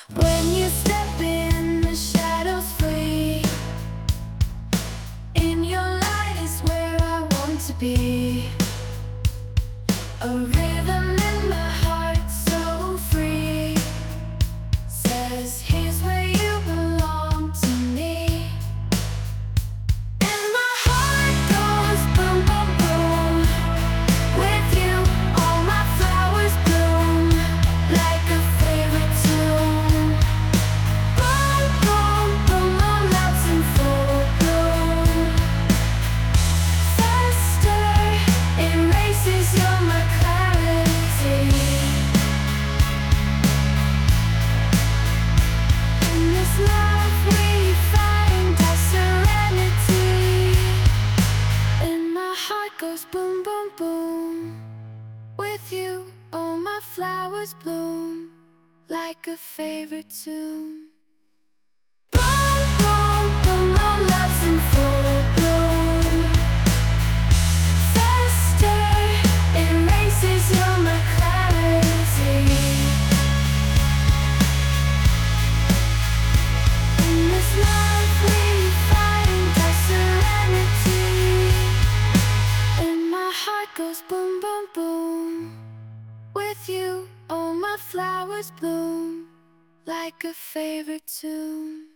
When you step in, the shadows flee. In your light is where I want to be. A rhythm in my heart so free says, here's where you belong to me. And my heart goes boom, boom, boom. With you, all my flowers bloom like a favorite tune. Boom, boom, boom, all love's in full bloom. Faster, it races, you're my clarity. In this love we find our serenity. And my heart goes boom, boom, boom. With you, all my flowers bloom like a favorite tune. Boom, boom, boom, all love's in full bloom. Faster, it races, you're my clarity. In this love we find our serenity. And my heart goes boom, boom, boom. With you, all my flowers bloom like a favorite tune.